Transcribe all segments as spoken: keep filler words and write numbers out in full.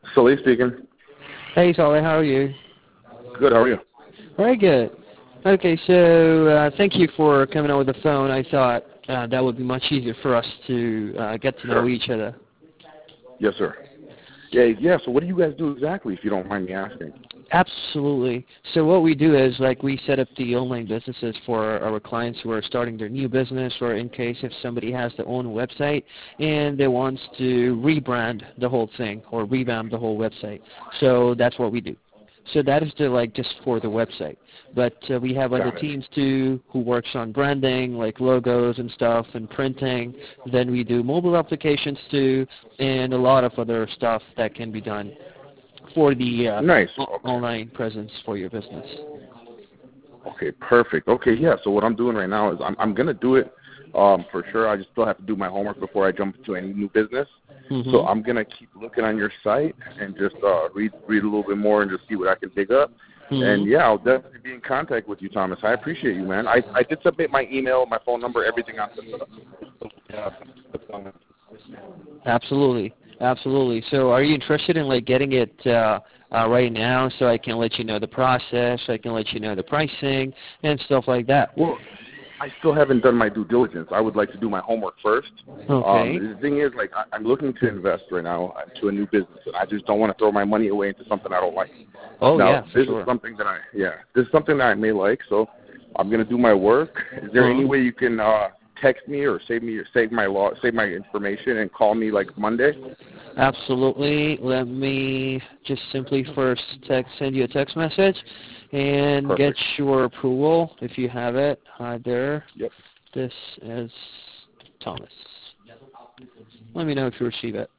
Sully speaking. Hey, Solly, how are you? Good, how are you? Very good. Okay, so uh, thank you for coming on with the phone. I thought uh, that would be much easier for us to uh, get to know Sure. each other. Yes, sir. Yeah, yeah, so what do you guys do exactly, if you don't mind me asking? Absolutely. So what we do is, like, we set up the online businesses for our clients who are starting their new business, or in case if somebody has their own website and they wants to rebrand the whole thing or revamp the whole website. So that's what we do. So that is the, like, just for the website. But uh, we have other Got it. teams too who works on branding, like logos and stuff, and printing. Then we do mobile applications too, and a lot of other stuff that can be done for the uh, Nice. o- Okay. online presence for your business. Okay, perfect. Okay, yeah, so what I'm doing right now is I'm, I'm going to do it um, for sure. I just still have to do my homework before I jump into any new business. Mm-hmm. So I'm going to keep looking on your site and just uh, read read a little bit more and just see what I can dig up. Mm-hmm. And, yeah, I'll definitely be in contact with you, Thomas. I appreciate you, man. I, I did submit my email, my phone number, everything on the Absolutely, absolutely. So, are you interested in like getting it uh, uh, right now, so I can let you know the process, I can let you know the pricing and stuff like that? Well, I still haven't done my due diligence. I would like to do my homework first. Okay. Um, the thing is, like, I, I'm looking to invest right now into a new business, and I just don't want to throw my money away into something I don't like. Oh Now, yeah, for this is sure. something that I, yeah, this is something that I may like, so I'm gonna do my work. Is there Uh-huh. any way you can uh, text me or save me, save my law, save my information, and call me like Monday? Absolutely. Let me just simply first text, send you a text message and get Perfect. your approval if you have it. Hi there. Yep. This is Thomas. Let me know if you receive it.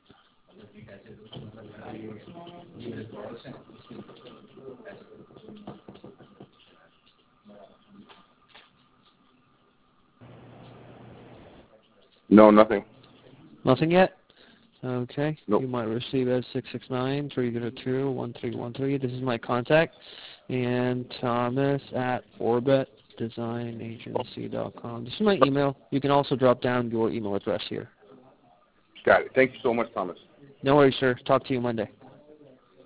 No, nothing. Nothing yet? Okay. Nope. You might receive it at six six nine, three zero two, one three one three. This is my contact. And Thomas at orbit design agency dot com. This is my email. You can also drop down your email address here. Got it. Thank you so much, Thomas. No worries, sir. Talk to you Monday.